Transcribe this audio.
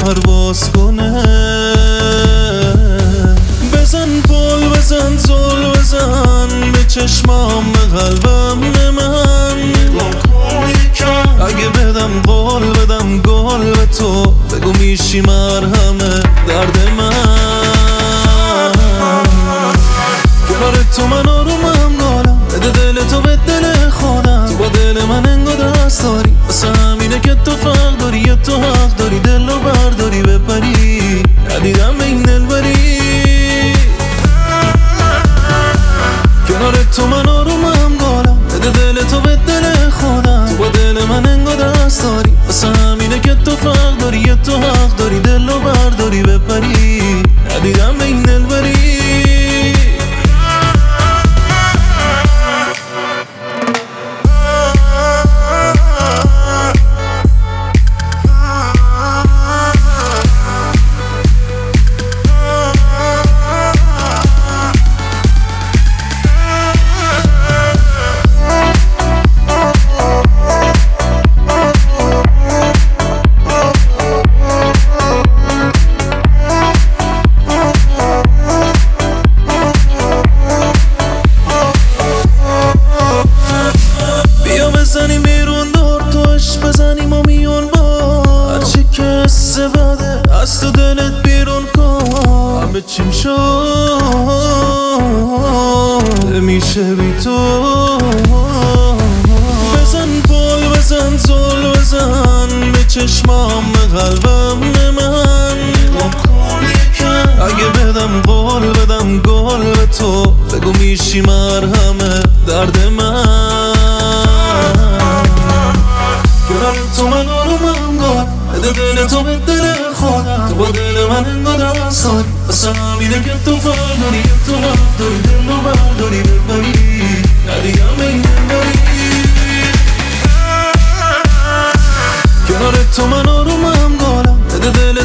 پرواز کنه. بزن پل بزن زل بزن به چشمام به قلبم من. اگه بدم قول بدم گل به تو بگو میشی مرهم درد من. کنار تو من آرومم گالم بده دل تو به دل خودم. تو با دل من انگار دست داری واسه همینه که تو فرق داری یا تو حق داری دل رو برداری بپری. ندیدم به این دل بری. کنار تو من آرومم گالم بده دل تو به دل خودم. تو با دل من انگار دست داری واسه همینه که تو فرق داری یا تو حق داری دل رو برداری بپری. ندیدم به این دل بری. بزنیم بیرون دور توش بزنیم و میون با هرچی که حسه بده از تو دلت بیرون کن. همه چیم شد میشه بی تو. بزن پل بزن زل بزن به چشمام به قلبم من. اگه بدم قول بدم گل به تو بگو میشی مرهم درد من. کنار تو من آرومم گل بده دل تو به دل خودم. تو با دل من انگار دست داری واسه همینه که تو فرق داری یا تو حق داری دل رو برداری بپری. ندیدم به این دل بری. کنار تو من آرومم گلم بده دل